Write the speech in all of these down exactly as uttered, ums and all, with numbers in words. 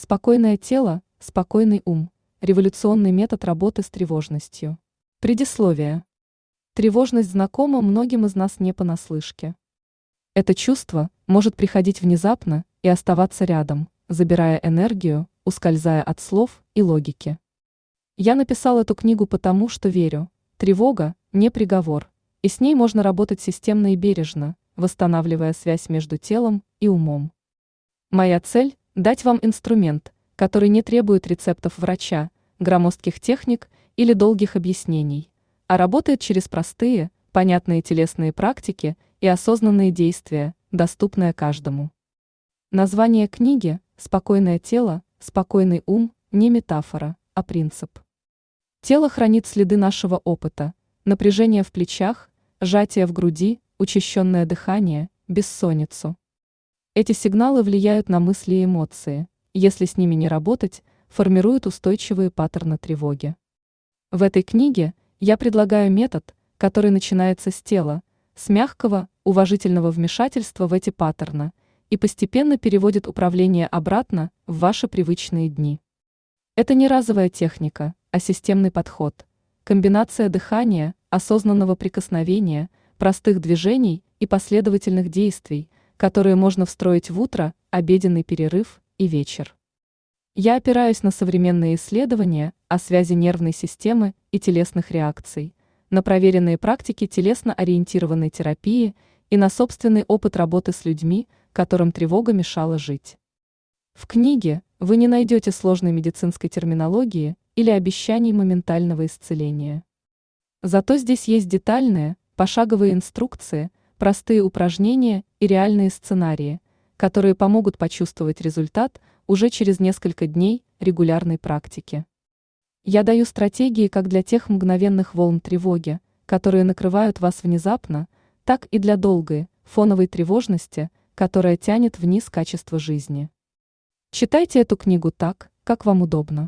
Спокойное тело, спокойный ум. Революционный метод работы с тревожностью. Предисловие. Тревожность знакома многим из нас не понаслышке. Это чувство может приходить внезапно и оставаться рядом, забирая энергию, ускользая от слов и логики. Я написал эту книгу потому, что верю, тревога – не приговор, и с ней можно работать системно и бережно, восстанавливая связь между телом и умом. Моя цель – дать вам инструмент, который не требует рецептов врача, громоздких техник или долгих объяснений, а работает через простые, понятные телесные практики и осознанные действия, доступные каждому. Название книги «Спокойное тело, спокойный ум» не метафора, а принцип. Тело хранит следы нашего опыта, напряжение в плечах, сжатие в груди, учащенное дыхание, бессонницу. Эти сигналы влияют на мысли и эмоции, если с ними не работать, формируют устойчивые паттерны тревоги. В этой книге я предлагаю метод, который начинается с тела, с мягкого, уважительного вмешательства в эти паттерны и постепенно переводит управление обратно в ваши привычные дни. Это не разовая техника, а системный подход, комбинация дыхания, осознанного прикосновения, простых движений и последовательных действий, которые можно встроить в утро, обеденный перерыв и вечер. Я опираюсь на современные исследования о связи нервной системы и телесных реакций, на проверенные практики телесно-ориентированной терапии и на собственный опыт работы с людьми, которым тревога мешала жить. В книге вы не найдете сложной медицинской терминологии или обещаний моментального исцеления. Зато здесь есть детальные, пошаговые инструкции, простые упражнения и реальные сценарии, которые помогут почувствовать результат уже через несколько дней регулярной практики. Я даю стратегии как для тех мгновенных волн тревоги, которые накрывают вас внезапно, так и для долгой, фоновой тревожности, которая тянет вниз качество жизни. Читайте эту книгу так, как вам удобно.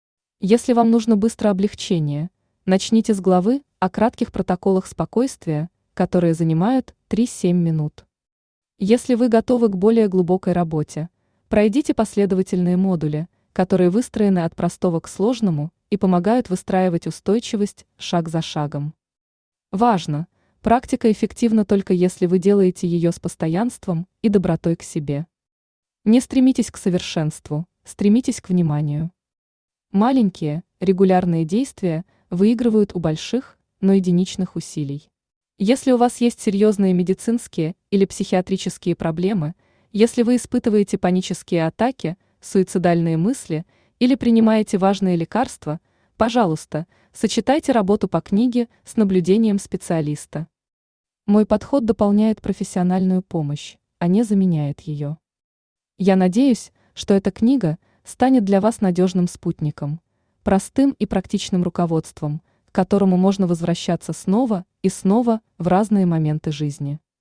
Если вам нужно быстрое облегчение, начните с главы о кратких протоколах спокойствия, которые занимают три-семь минут. Если вы готовы к более глубокой работе, пройдите последовательные модули, которые выстроены от простого к сложному и помогают выстраивать устойчивость шаг за шагом. Важно, практика эффективна только если вы делаете ее с постоянством и добротой к себе. Не стремитесь к совершенству, стремитесь к вниманию. Маленькие, регулярные действия выигрывают у больших, но единичных усилий. Если у вас есть серьезные медицинские или психиатрические проблемы, если вы испытываете панические атаки, суицидальные мысли или принимаете важные лекарства, пожалуйста, сочетайте работу по книге с наблюдением специалиста. Мой подход дополняет профессиональную помощь, а не заменяет ее. Я надеюсь, что эта книга станет для вас надежным спутником, простым и практичным руководством, к которому можно возвращаться снова и снова в разные моменты жизни.